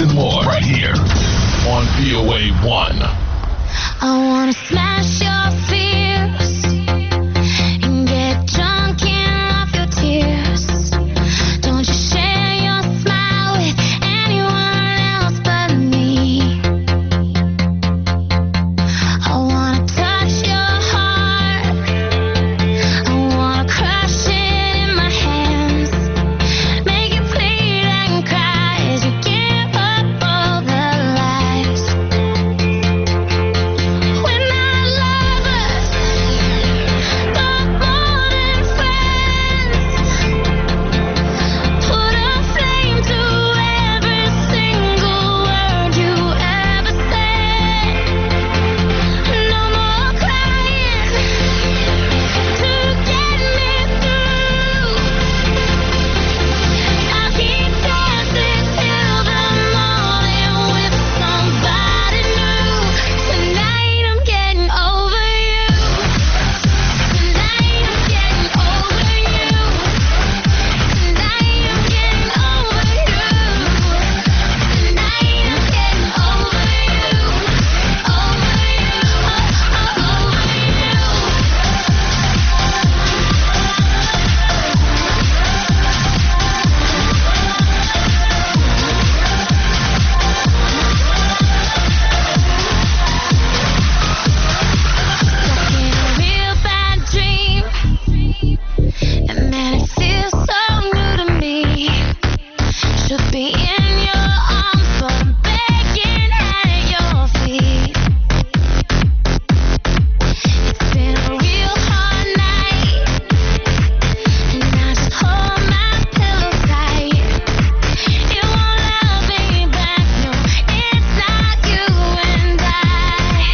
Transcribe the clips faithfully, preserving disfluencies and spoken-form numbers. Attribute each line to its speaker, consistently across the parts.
Speaker 1: and more right here on V O A one.
Speaker 2: I wanna smash your fears and get drunk and off your tears. Don't you share your smile with anyone else but me. I wanna touch your heart. I wanna crush it in my hands. Make it bleed and cry as you give up all the lies. When our lovers got more than friends, put a flame to every single word you ever said. No more crying to get me through. I'll keep dancing till the morning with somebody new. Tonight I'm getting over you. Tonight I'm getting over you. Tonight I'm getting over you. Tonight I'm getting over you. Over you. Stuck in a real bad dream, and man, it feels so new to me. Should be in your arms, but I'm begging at your feet. It's been a real hard night, and I just hold my pillow tight. It won't love me back, no, it's not you and I.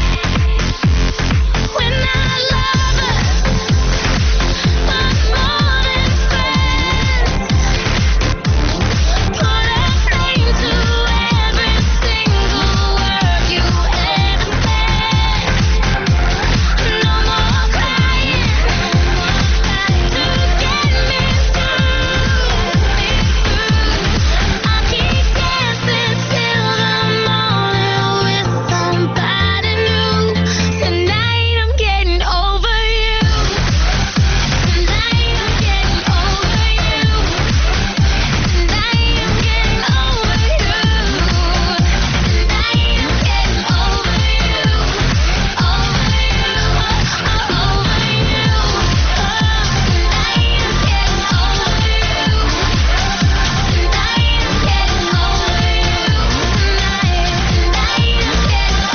Speaker 2: When our lovers got more than friends, put a flame to every single word you ever said. No more crying to get me through. I'll keep dancing till the morning with somebody new. Tonight I'm getting over you. Tonight I'm getting over you. Tonight I'm getting over you. Tonight I'm getting over you. Over you. Over you. Tonight I'm getting over you. Tonight I'm getting over you. Tonight I'm getting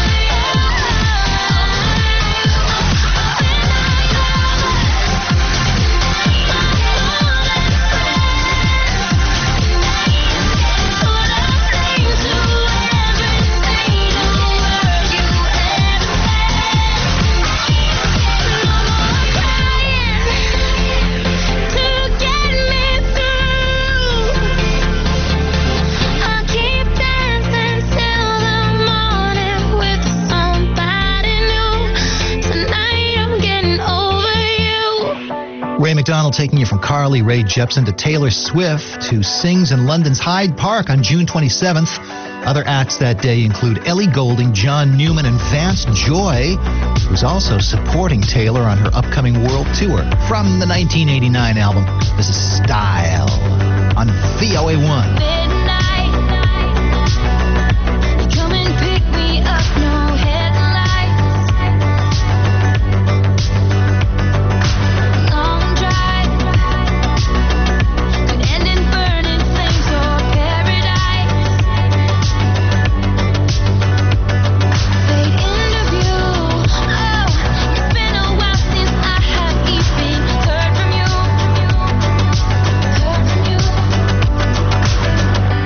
Speaker 2: I'll keep dancing till the morning with somebody new. Tonight I'm getting over you.
Speaker 3: Ray McDonald taking you from Carly Rae Jepsen to Taylor Swift, who sings in London's Hyde Park on June twenty-seventh. Other acts that day include Ellie Goulding, John Newman, and Vance Joy, who's also supporting Taylor on her upcoming world tour. From the nineteen eighty-nine album, this is Style on V O A one.
Speaker 2: Midnight, you come and pick me up, no headlights. Long drive, could end in burning flames or paradise. Fade into view. Oh, it's been a while since I have even heard from you. Heard from you.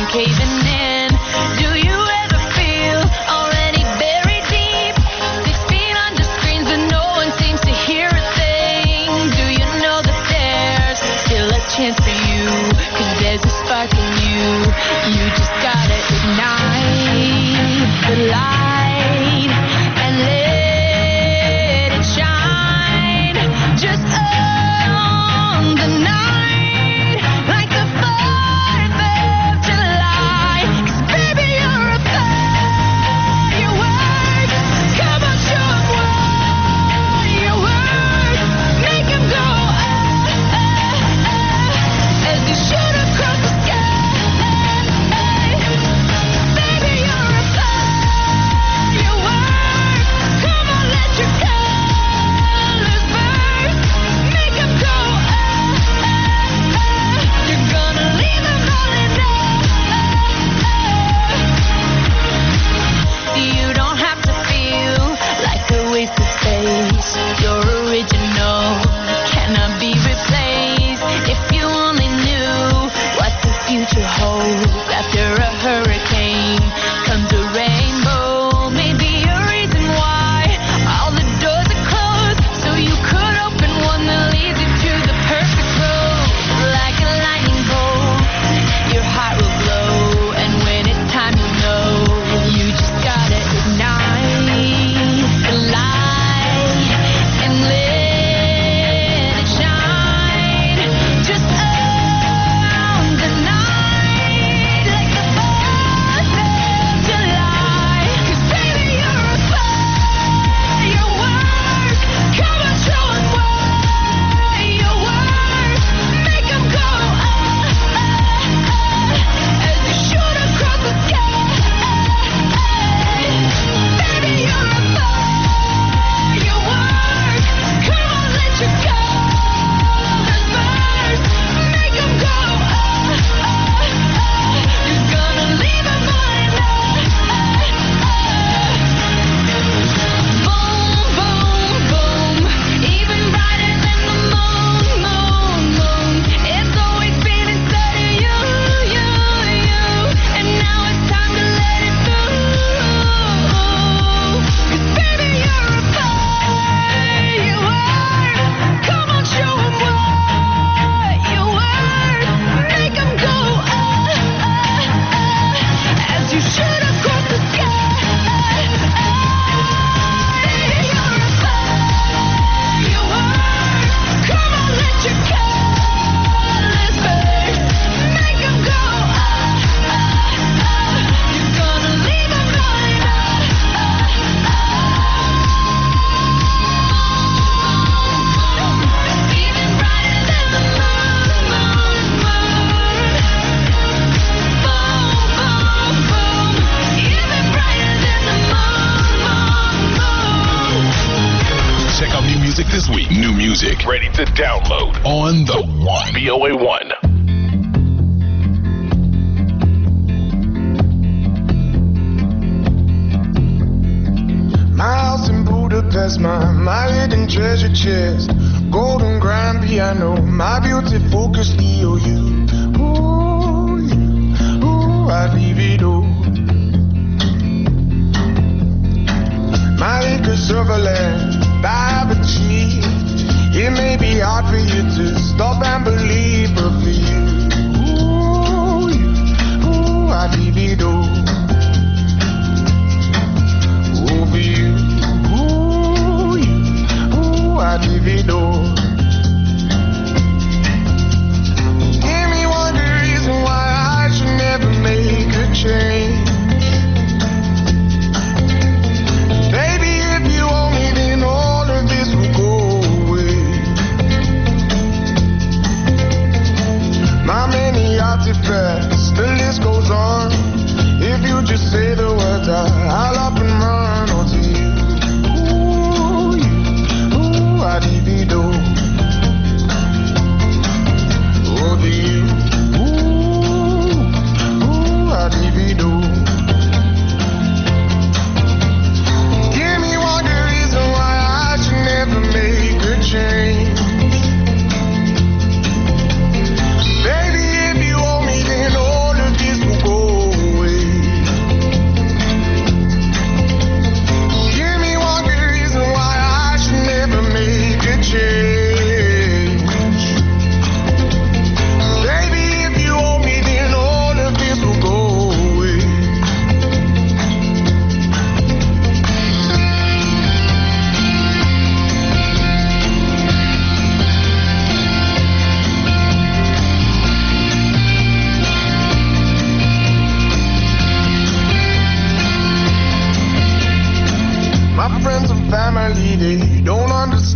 Speaker 2: caving in. Do you ever feel already buried deep? Six feet under screens but no one seems to hear a thing. Do you know that there's still a chance for you? Cause there's a spark in you. You just gotta ignite the light and let it shine. Just on the night like the fourth of July. Cause baby you're a firework. Come on, show 'em what you worth. Make 'em go ah, ah, ah, as you shoot across the sky. Baby you're a firework. Come on, let your colors burst. Make 'em go ah, ah, ah. You're gonna leave 'em all in love. You don't have to feel like a waste of space. You're original, cannot be replaced. If you only knew what the future holds. After a hurricane comes a rainbow. Maybe a reason why all the doors are closed, so you could open one that leads you to the perfect road. Like a lightning bolt, your heart will glow, and when it's time you know, you just gotta ignite the light and let it shine. Just on the night like the fourth of July. Cause baby you're a firework. Come on, show 'em what you worth. Make 'em go ah, ah, ah, as you shoot across the sky. Baby you're a firework. Come on, let your colors burst. Make 'em go ah, ah, ah. You're gonna leave 'em all in love. Boom, boom, boom. Even brighter than the moon, moon, moon. It's always been inside of you, you, you. And now it's time to let it through. Cause baby you're a firework. Come on, show 'em what you worth. Make 'em go ah, ah, ah, as you shoot across the sky. You're a firework. Come on, let your colors burst. Make 'em go ah, ah, ah. You're gonna leave 'em all in love. Even brighter than the moon, moon, moon. Boom, boom, boom. Even brighter than the moon, moon, moon.
Speaker 1: Check out new music this week. New music ready to download on the One. V O A one.
Speaker 4: My house in Budapest, my, my hidden treasure chest, golden grand piano, my beauty focus, E O U. Ooh, you, ooh, I'd leave it all. My acres of land I've achieved. It may be hard for you to stop and believe, but for you, ooh, you, ooh, I'd leave it all. Ooh, for you, ooh, you, ooh, I'd leave it all. Give me one good reason why I should never make a change. Baby, if you owe me, then all of this will go away.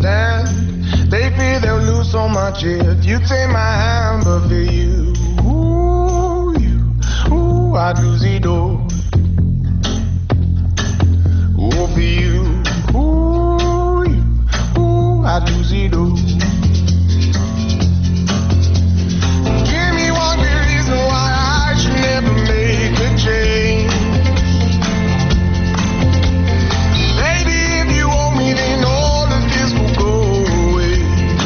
Speaker 4: understand. They fear they'll lose so much if you take my hand, but for you, ooh, you, ooh, I'd lose it all. Ooh, for you, ooh, you, ooh, I'd lose it all. Give me one good reason why I should never make a change. Baby, if you owe me, then all of this will go away.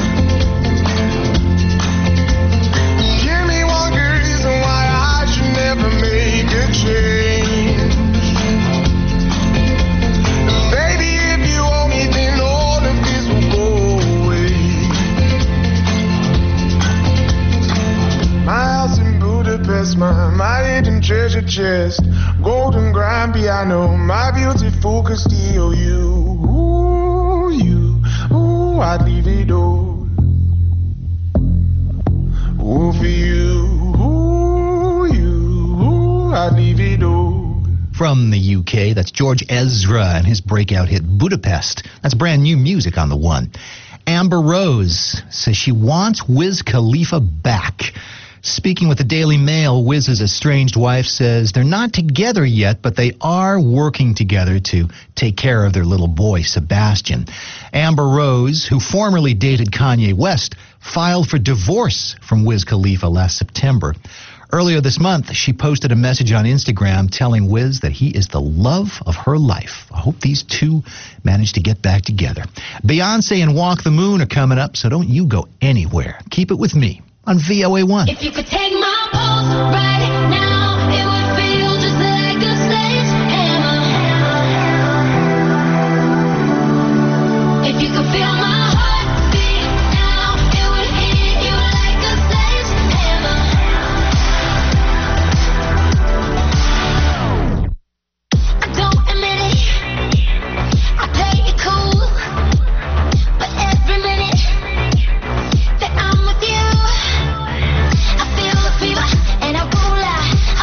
Speaker 4: Give me one good reason why I should never make a change. Baby, if you owe me, then all of this will go away. My house in Budapest, my, my hidden treasure chest, golden grand piano, my beautiful Castillo, you, ooh, you, ooh, I'd leave it all. Ooh, for you, ooh, you, ooh, I'd leave it all.
Speaker 3: From the U K, that's George Ezra and his breakout hit Budapest. That's brand new music on the one. Amber Rose says she wants Wiz Khalifa back. Speaking with the Daily Mail, Wiz's estranged wife says they're not together yet, but they are working together to take care of their little boy, Sebastian. Amber Rose, who formerly dated Kanye West, filed for divorce from Wiz Khalifa last September. Earlier this month, she posted a message on Instagram telling Wiz that he is the love of her life. I hope these two manage to get back together. Beyonce and Walk the Moon are coming up, so don't you go anywhere. Keep it with me on V O A one.
Speaker 2: If you could take my pulse right now, it would feel just like a sledgehammer. If you could feel my heartbeat now, it would hit you like a sledgehammer. I don't admit it, I play it cool, but every minute that I'm with you, I feel the fever and I won't lie.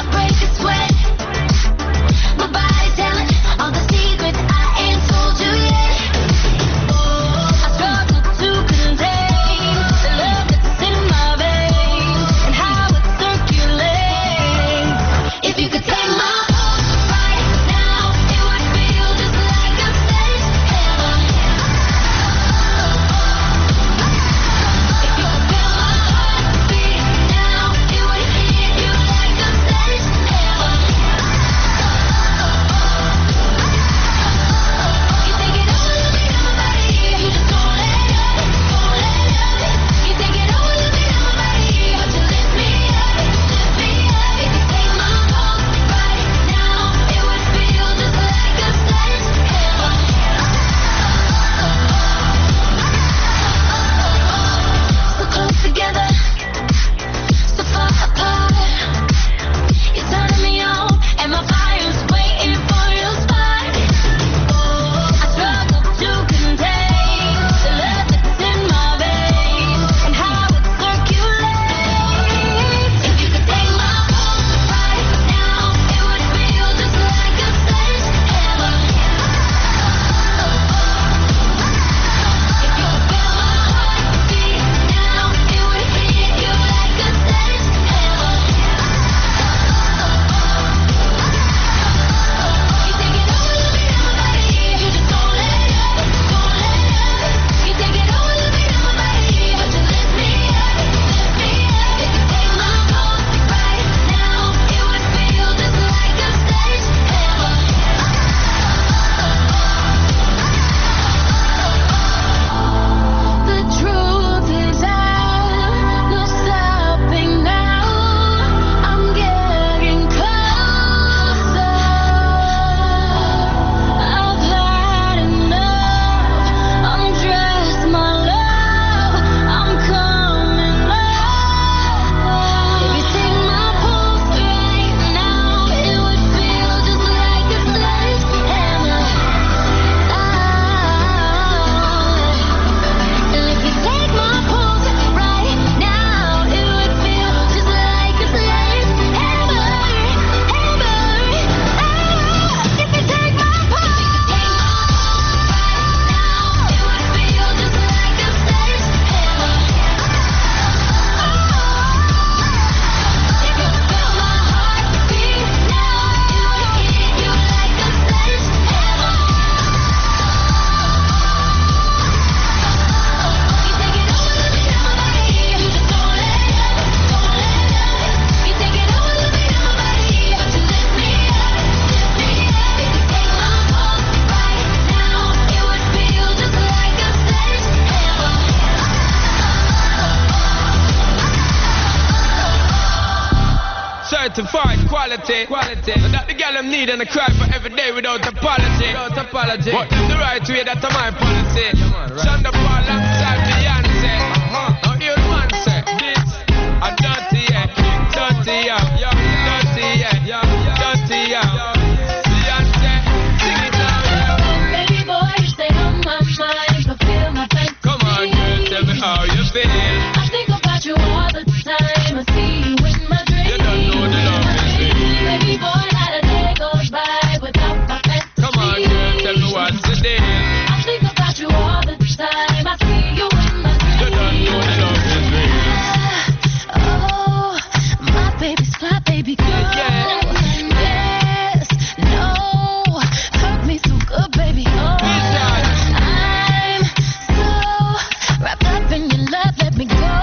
Speaker 5: certified quality. Quality. So that the girl them need and I cry for every day without apology. Without apology. But them the right way, that's my policy. Yeah, man, right. Shonda Paul alongside Beyonce. Uh-huh. Now hear the man say, this a dirty, yeah, dirty, yeah, yeah, dirty, yeah, yeah, dirty, yeah. Beyonce, sing it now, yeah.
Speaker 2: Baby boy, you stay on my mind, fulfill my fantasy.
Speaker 5: Come on, girl, tell me how you feel.
Speaker 2: I think about you all the time. I see you in my dreams.
Speaker 5: You don't know the love is real.
Speaker 2: Baby boy, not a day goes by without my fantasy.
Speaker 5: Come on, girl, tell me what's the deal.
Speaker 2: I think about you all the time. I see you in my dreams.
Speaker 5: You don't know the love is real.
Speaker 2: Oh, my baby's fly, baby girl.
Speaker 5: Yeah,
Speaker 2: Yes, no, hurt me so good, baby. Oh, I'm so wrapped up in your love. Let me go.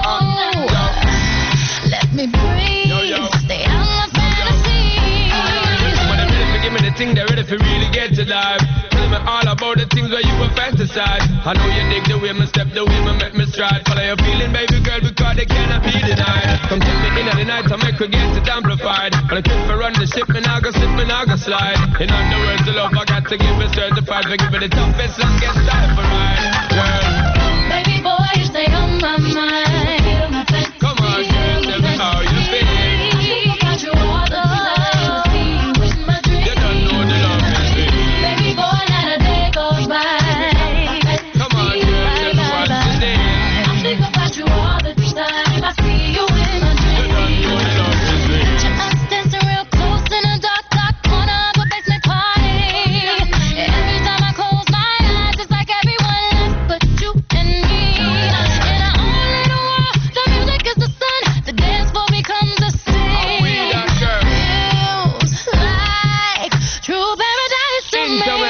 Speaker 2: Let me breathe.
Speaker 5: Yo, yo.
Speaker 2: Stay out my fantasy.
Speaker 5: When they're ready to give me the thing, they're ready for really get to life. Tell me all about the things where you were fantasize. I know you dig the way me step, the way me make me stride. Follow your feeling, baby girl, because they cannot be denied. Come take me in at the night to make her get it amplified. When I trip for run the ship, me now go slip, me now go slide. In other words, the love I got to give it certified. For give it the toughest, longest time for ride. Girl,
Speaker 2: Baby boy, you stay on my mind. Feel my fantasy.
Speaker 5: come on, girl, tell me how you feel.
Speaker 2: I think about you all the time. I see you in my dreams.
Speaker 5: You don't know the love is real.
Speaker 2: Baby boy, not a day goes by.
Speaker 5: Come on, girl, tell me what's the deal.
Speaker 2: I think about you all the time. I see you in my
Speaker 5: You don't
Speaker 2: dreams.
Speaker 5: know the love is real.
Speaker 2: Us dancing real close in a dark, dark corner of a basement party. Every time I close my eyes, it's like everyone left but you and me. In our own little world, the music is the sun. The dance floor becomes a
Speaker 5: How we
Speaker 2: scene.
Speaker 5: that girl?
Speaker 2: Feels like true paradise to
Speaker 5: Sing
Speaker 2: me.
Speaker 5: to me.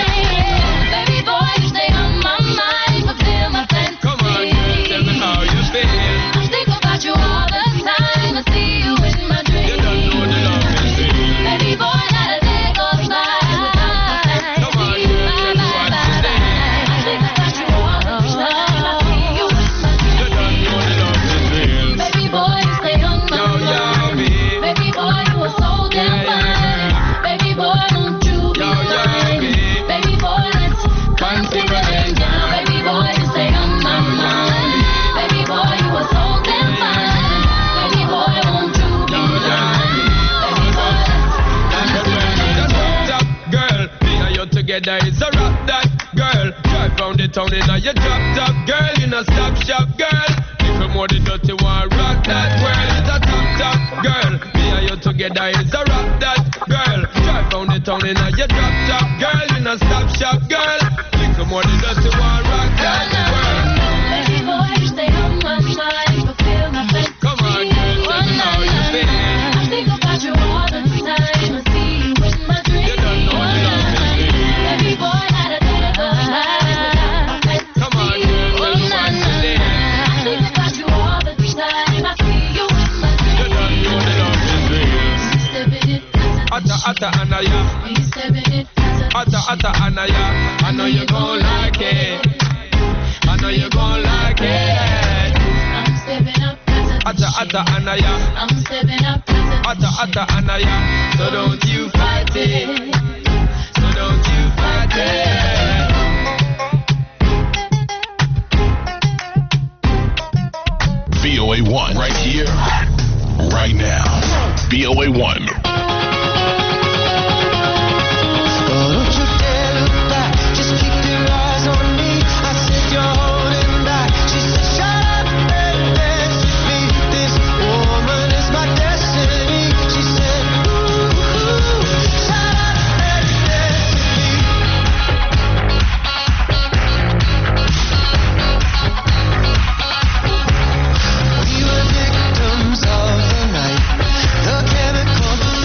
Speaker 2: Baby boy, you stay on my mind, fulfill my fantasy.
Speaker 5: Come on, girl, tell me how you feel.
Speaker 2: I think about you all the time. I see you in my dreams.
Speaker 5: You don't know the love is real.
Speaker 2: Baby boy, not a day goes by without my fantasy.
Speaker 5: Come on, girl, tell me what's the deal.
Speaker 2: I think about you all the time. I see you in my dreams.
Speaker 5: You don't know the love is real.
Speaker 2: Baby boy, you stay on my
Speaker 5: Yo, yo,
Speaker 2: mind.
Speaker 5: me.
Speaker 2: Baby boy, you are so damn
Speaker 5: Yeah,
Speaker 2: fine. Baby boy, don't you be
Speaker 5: Yo, yo,
Speaker 2: blind.
Speaker 5: me.
Speaker 2: Baby boy, let's
Speaker 5: Fancy
Speaker 2: contemplate down. Baby boy, you stay on my mind. Baby boy, you are so damn fine. Baby boy, won't you be blind? Baby boy, let's contemplate down.
Speaker 5: Top girl, me and you together is a rock that girl. Drive round the town in a your drop top girl, you know stop shop girl. Little more the dirty one, rock that world. It's a top top girl, me and you together is a rock that girl. Drive round the town in a your drop top girl, you know stop shop girl. Little more the dirty one, rock that world.
Speaker 2: Baby boy, you stay on my mind, fulfill my fantasy.
Speaker 5: Come on, girl, tell me how you feel.
Speaker 2: I think about you all the time. I see you in my dreams.
Speaker 5: You don't know the love is real.
Speaker 2: Baby boy, not a day goes by.
Speaker 5: Come on, girl, tell me what's the deal.
Speaker 2: I think about you all the time. I see you in my
Speaker 5: You
Speaker 2: dreams.
Speaker 5: don't know the love is real.
Speaker 2: Step in it,
Speaker 5: Atta atta anaya,
Speaker 2: we step in it.
Speaker 5: atta atta anaya. I know you gon' like it. I know you gon' like it.
Speaker 2: I'm stepping up.
Speaker 5: Atta atta anaya,
Speaker 2: I'm stepping up.
Speaker 5: atta atta anaya. So don't you fight it. So don't you fight it.
Speaker 1: V O A one, right here, right now. V O A one.
Speaker 6: Oh, don't you dare look back, just keep your eyes on me. I said you're holding back. She said shut up and dance with me. This woman is my destiny. She said ooh, ooh, shut up and dance with me. We were victims of the night. The chemical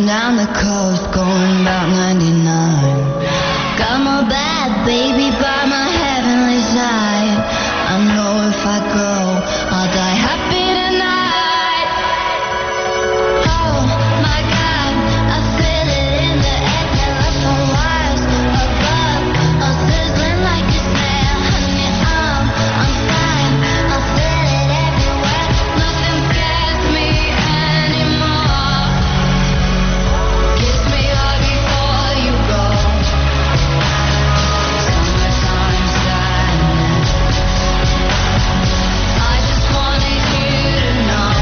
Speaker 2: Cruising down the coast, going about ninety-nine. Got my bad baby by my heavenly side. I know if I go, I'll die happy tonight. Oh my God, I feel it in the air. Left on wires above, I'm sizzling like a snail. Honey, I'm on fire. I feel it everywhere. Nothing scares me anymore. Kiss me hard before you go. Summertime sadness. I just wanted you to know,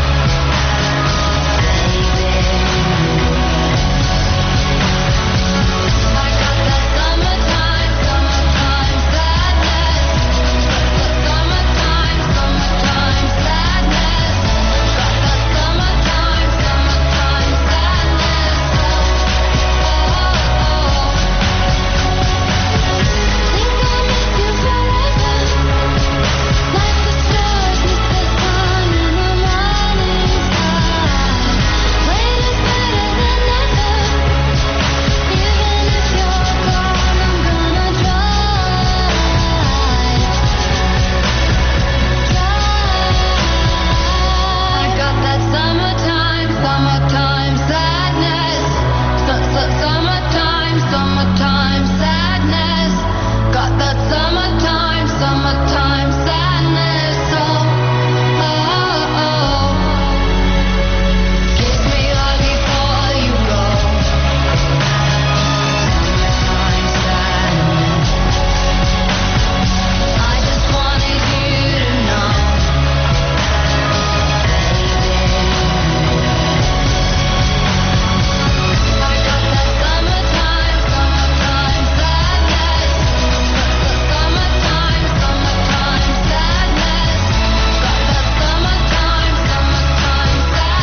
Speaker 2: baby. I got that summertime, summertime sadness. Summertime, summertime sadness. Got that summertime, summertime sadness. Think I'll miss you forever. Like the stars miss the sun in the morning sky. Rain is better than ever. Even if you're gone, I'm gonna try. I got that summertime, summertime sadness. Summertime, summertime sadness. Got that summertime, summertime sadness. Oh, oh, oh. Kiss me hard before you go. Summertime sadness. I just wanted you to know, I got that summertime, summertime sadness. Summertime, summertime sadness. Got that summertime, summertime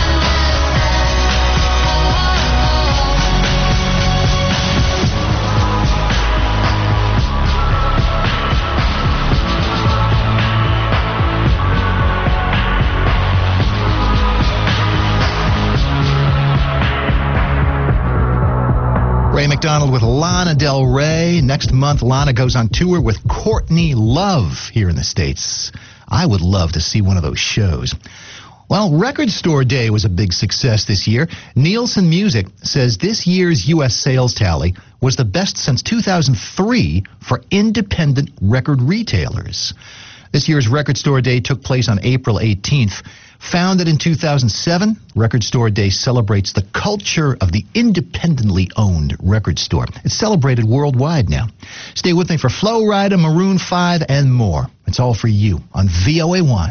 Speaker 3: Ray McDonald with Lana Del Rey. Next month, Lana goes on tour with Courtney Love here in the States. I would love to see one of those shows. Well, Record Store Day was a big success this year. Nielsen Music says this year's U S sales tally was the best since two thousand three for independent record retailers. This year's Record Store Day took place on April eighteenth. Founded in two thousand seven, Record Store Day celebrates the culture of the independently owned record store. It's celebrated worldwide now. Stay with me for Flo Rida, Maroon five, and more. It's all for you on V O A one.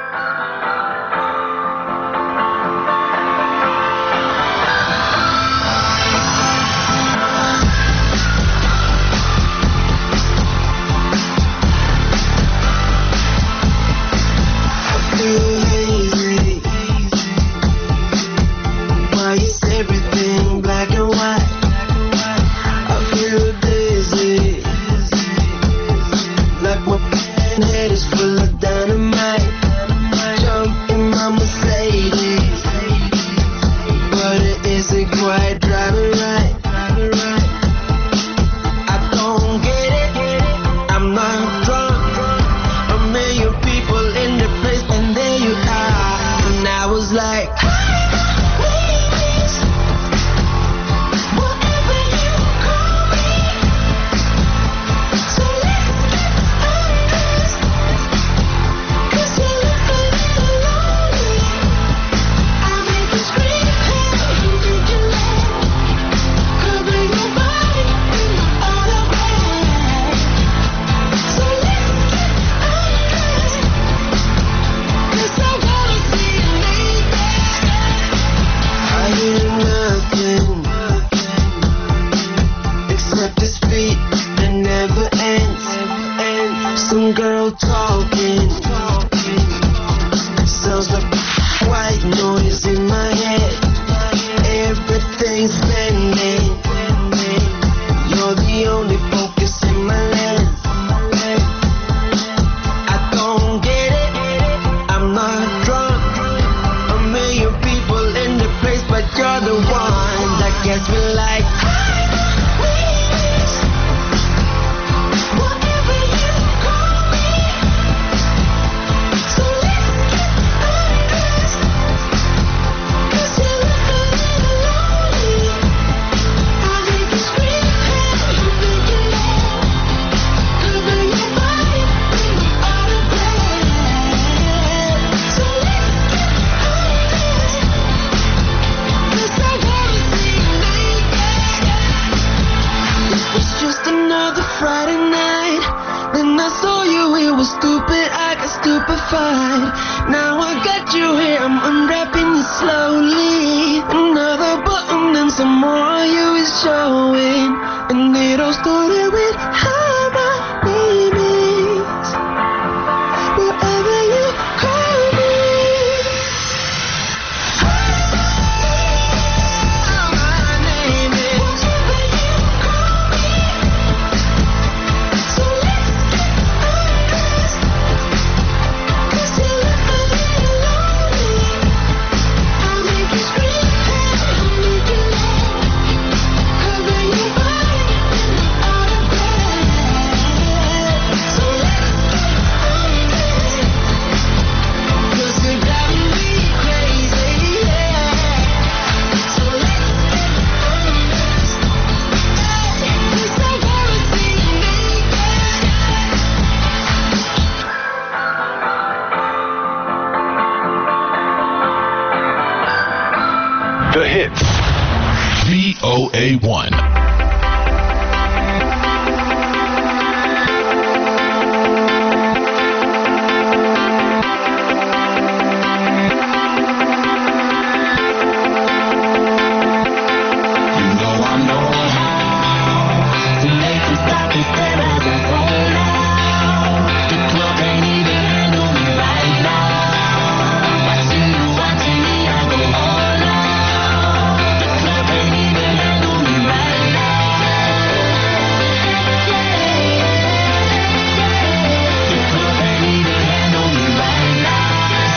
Speaker 6: Everything black and white. I feel dizzy, like my head is full of dynamite. Jump in my Mercedes, but it isn't quite driving right. I don't get it, I'm not drunk. A million people in the place, and there you are. And I was like, some girl talking, sounds like white noise in my head. Everything's bending, you're the only focus in my lens. I don't get it, I'm not drunk. A million people in the place, but you're the one. saw you, it was stupid, I got stupefied. Now I got you here, I'm unwrapping you slowly. Another button and some more of you is showing. And it all started with how my name is. Whatever you call me. How my name is. Whatever you call me. So let's get honest. 'Cause you look a little lonely. I'll make you scream, I'll make you laugh. Cover your body in the autograph. So let's get honest. 'Cause you're driving me crazy, yeah. So let's get honest. It's so boring seeing me,
Speaker 1: The hits. V O A one.
Speaker 6: You know I know how to make you stop and stare as I roll out. The club ain't even handle me right now. Watching you, watching me, I go all out. The club ain't even handle me right now. The club ain't even handle me right now.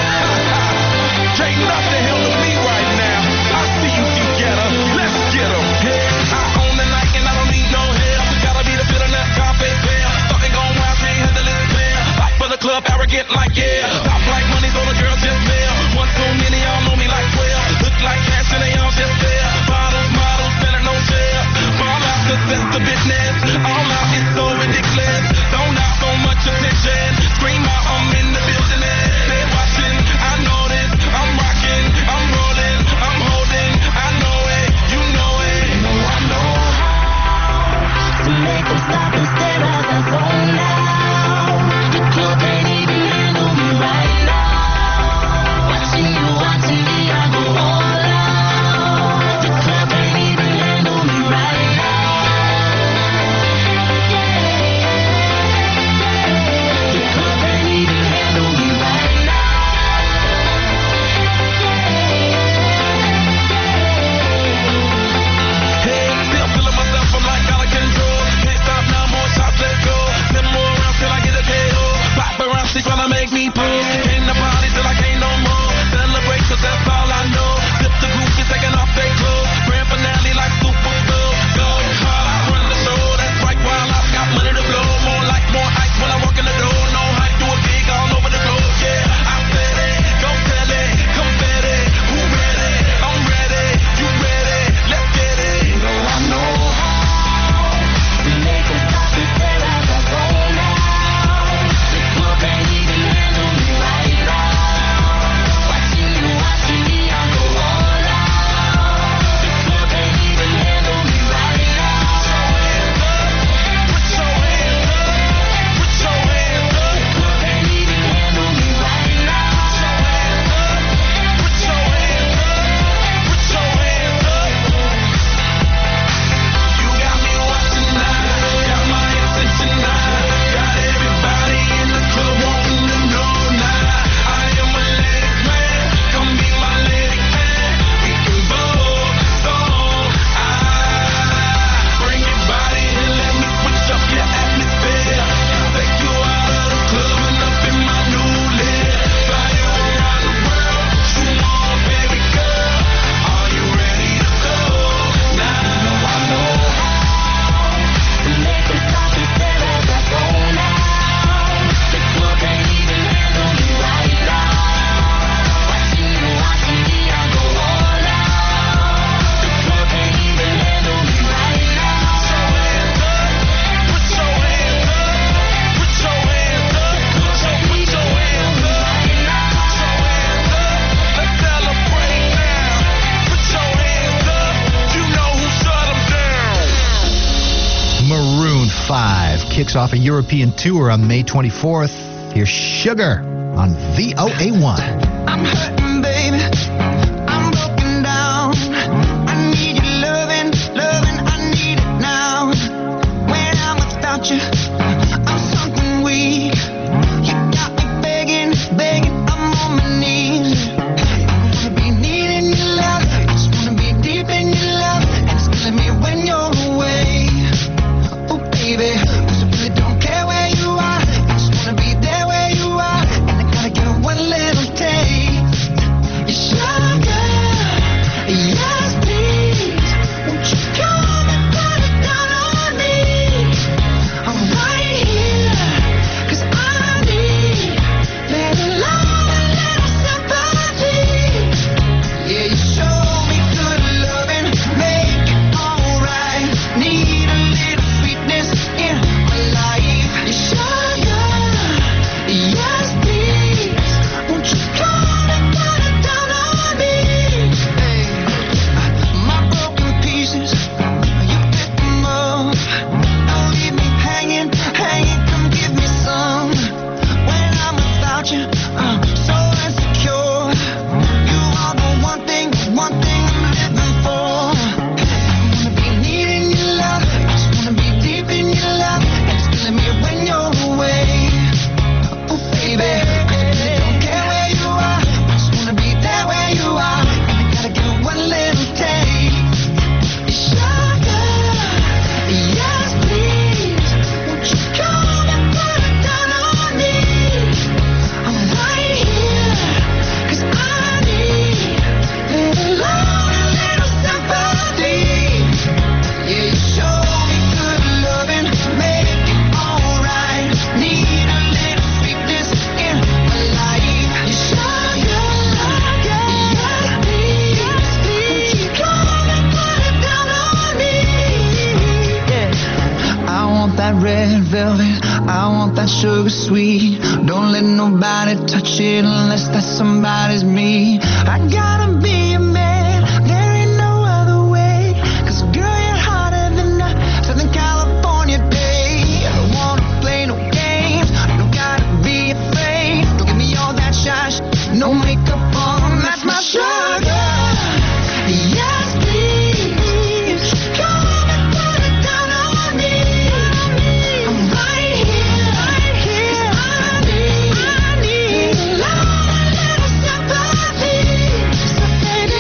Speaker 7: Can't nothing handle me right now. I see you together. Let's get 'em. I own the night and I don't need no help. We gotta be the fit on that carpet fair. Starting going wild, can't handle it fair. Fight for the club, arrogant like yeah. Top like money, so the girls just fail. One too many, y'all know me like twelve. Look like cash and they all just fair. Bottles, models, selling no share. Ball out, cause that's the business. All out is so ridiculous. Don't have so much attention. Scream out, I'm in the building. They're watching, I know this. I'm rocking, I'm rolling, I'm holding. I know it, you know it.
Speaker 6: You know I know how to make them stop and stare as I zone out. The club ain't even handle me right now. Watching you, watching me, I go all out. The club ain't even handle me right now.
Speaker 3: kicks off a European tour on May twenty-fourth. Here's Sugar on V O A one.
Speaker 6: I'm hurting, baby. I'm broken down. I need your loving, loving. I need it now. When I'm without you, I'm something weak. You got me begging, begging. I'm on my knees. I wanna be needing your love. I just wanna be deep in your love. And it's killing me when you're away. Oh, baby, 'cause I really don't care where you are. I just wanna be there where you are. And I gotta get one little taste. Your sugar, yes please. Won't you come and put it down on me? I'm right here, 'cause I need little love and little sympathy. Yeah, you show me good loving, make it alright. Need a little sweetness in my life. Your sugar, yes please. Won't you come and put it down on me? Hey, my broken pieces, you pick them up. Don't leave me hanging, hanging. Come give me some. When I'm without you, I'm so insecure. You are the one thing, the one thing I'm living for. I wanna be needing your love. I just wanna be deep in your love. And it's killing me when you're away. Oh, baby, I really don't care where you are. I just wanna be there where you are. And I gotta get one little taste. Sugar, yes please. Won't you come and put it down on me? I'm right here, 'cause I need little love and little sympathy. Yeah, you show me good loving, make it alright. Need a little sweetness in my life. Your sugar, yes please. Won't you come and put it down on me? Yeah. I want that red velvet, I want that sugar sweet. Don't let nobody touch it unless that somebody's me. I gotta be a man, there ain't no other way. 'Cause girl, you're hotter than a Southern California day. I don't wanna play no games, don't gotta be afraid. Don't give me all that shy sh- no makeup on, that's my sugar. Yes please, come and put it down on me. I'm right here, right here. I need, I need love and little sympathy. So baby,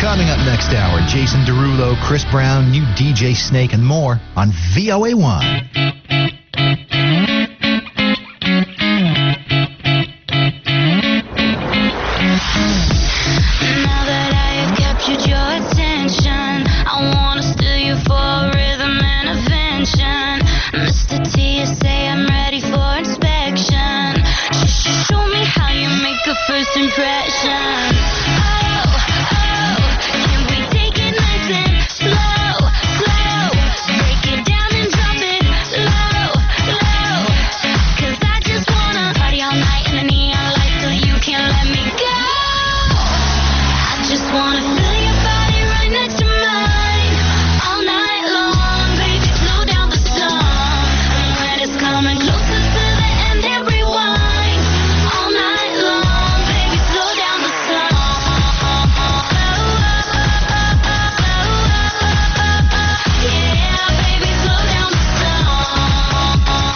Speaker 3: Coming up next hour, Jason Derulo, Chris Brown, new D J Snake, and more on V O A one.
Speaker 2: Now that I have captured your attention, I wanna steal you for rhythm intervention. Mister T S A, I'm ready for inspection. Sh- sh- Show me how you make a first impression. Oh, oh, can we take it nice and slow, slow? Break it down and drop it low, low. 'Cause I just wanna party all night in the neon lights till you can't let me go. I just wanna feel your body right next to mine all night long, baby. Slow down the song, and when it's coming closer to the end, hit rewind all night long, baby. Slow down the song. Yeah, baby, slow down the song.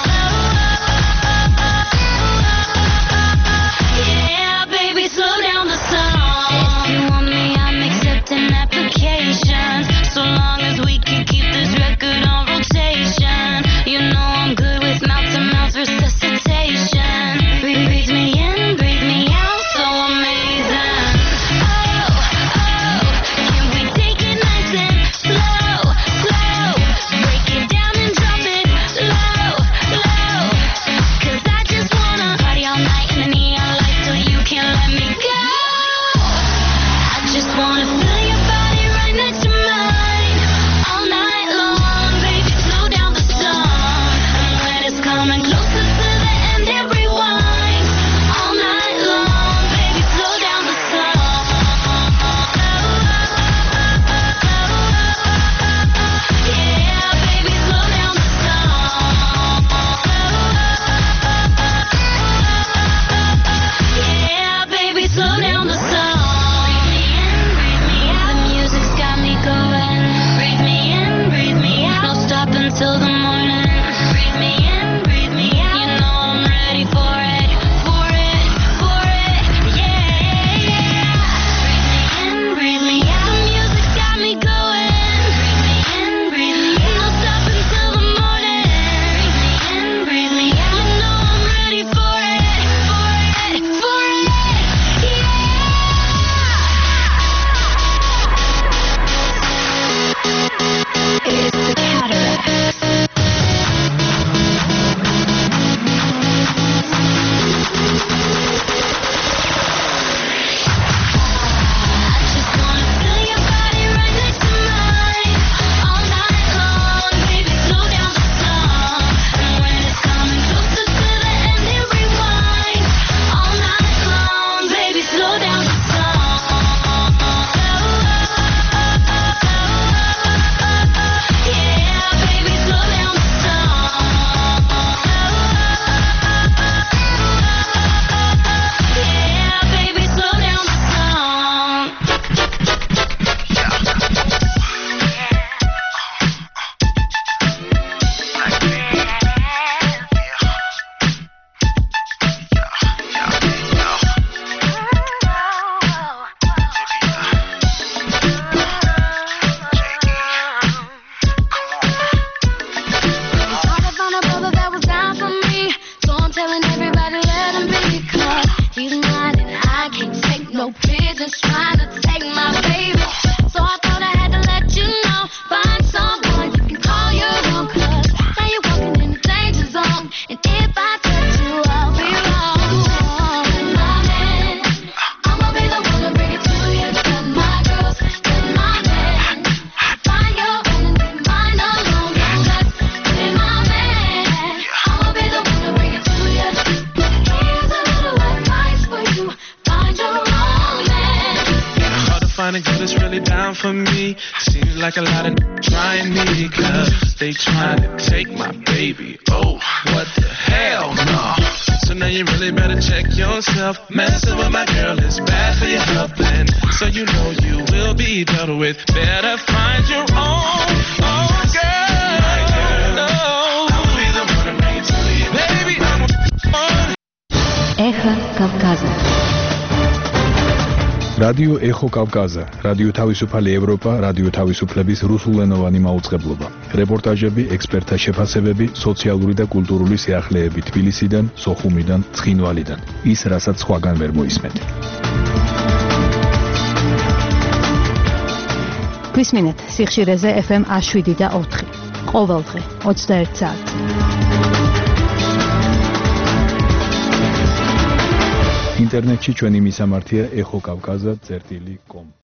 Speaker 2: Yeah, baby, slow down the song. If you want me, I'm accepting applications, so long as we can keep this record on rotation. You know I'm good with mouth-to-mouth resuscitation. Breathe, breathe me in, breathe me out, so amazing. Oh, oh, can we take it nice and slow, slow? Break it down and drop it low, low. 'Cause I just wanna party all night in the neon lights till you can't let me go. I just wanna feel your body right next to mine all night long, baby. Slow down the song, and when it's coming closer to the end, hit rewind all night long, baby. Slow down the song. Yeah, baby, slow down the song. Yeah, baby, slow down the song. Breathe me in, breathe me out. The music's got me going. Breathe me in, breathe me out. No stop until the morning. Breathe me in, breathe me out. You know I'm ready for it, for it, for it. Yeah, yeah. Breathe me in, breathe me out. The music's got me going. Breathe me in, breathe me out. No stop until the morning. Breathe me in, breathe me out. You know I'm ready for it, for it, for it. Yeah. It's the Cataracts. I just wanna feel your body right next to mine all night long, baby. Slow down the song, and when it's coming closer to the end, hit rewind all night long, baby. Slow down the song. Yeah, baby, slow down the song. Yeah, baby, slow down the song. Thought I found a brother that was down for me, so I'm telling everybody let him be, 'cause he's mine and I can't take no business trying to take my baby. So I thought I had to let you know, find someone you can call your own, 'cause now you're walking in the danger zone, and if I touch you, I'll be wrong. My man, I'ma be the one to bring it to you. Tell my girls, tell my man, find your own and leave mine alone. Don't mess with my man. I'ma be the one to bring it to you. Here's a little advice for you. Find your own man.
Speaker 7: Hard to find a girl that's really down for me. Seems like a lot of trying me, 'cause they trying to take my baby. Oh, what the hell, no. So now you really better check yourself. Messing with my girl is bad for your health, and so you know you will be dealt with. Better find your own, own girl. No, I'll be the one to bring it to you, baby. I'm a
Speaker 8: Эхо Кавказа. რადიო ეხო კავკაზა, რადიო თავისუფალი ევროპა, რადიო თავისუფლების რუსულენოვანი მაუწყებლობა. რეპორტაჟები, ექსპერტთა შეფასებები, სოციალური და კულტურული სიახლეები თბილისიდან, სოხუმიდან, ცხინვალიდან. ის, რასაც სხვაგან ვერ მოისმენთ.
Speaker 9: გვისმინეთ სიხშირეზე ეფ ემ ას შვიდი და ოთხი. ყოველდღე ოცდაერთი საათი.
Speaker 8: ინტერნეტში ჩვენი მისამართია ეხო კავკაზა წერტილი კომ